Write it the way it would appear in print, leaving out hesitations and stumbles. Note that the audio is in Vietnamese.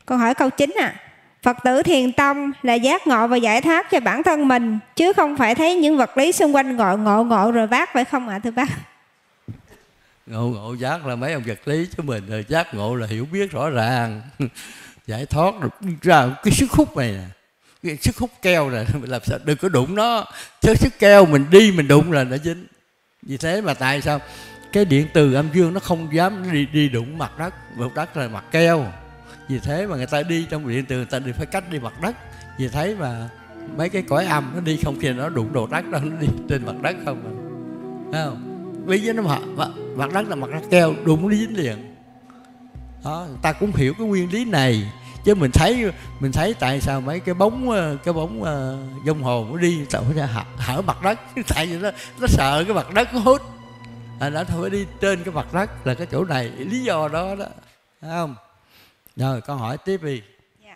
Câu hỏi câu 9 ạ. Phật tử Thiền Tông là giác ngộ và giải thoát cho bản thân mình, chứ không phải thấy những vật lý xung quanh ngộ rồi vác, phải không ạ thưa bác? Ngộ giác là mấy ông vật lý, chứ mình rồi giác ngộ là hiểu biết rõ ràng. Giải thoát được ra cái sức hút này nè, cái sức hút keo này, mình làm sao đừng có đụng nó, chứ sức keo mình đi mình đụng là nó dính. Vì thế mà tại sao cái điện từ âm dương nó không dám đi đụng mặt đất là mặt keo. Vì thế mà người ta đi trong điện từ, người ta phải cách đi mặt đất. Vì thế mà mấy cái cõi âm nó đi không khi nó đụng đồ đất đâu, nó đi trên mặt đất không. Thấy không? Vì với nó mặt đất là mặt đất keo, đụng nó dính liền. Đó, người ta cũng hiểu cái nguyên lý này. Chứ mình thấy tại sao mấy cái bóng vong hồn nó đi sao phải hở mặt đất. Tại vì nó sợ cái mặt đất nó hút, nó thôi đi trên cái mặt đất là cái chỗ này, lý do đó đó, thấy không? Rồi con hỏi tiếp đi.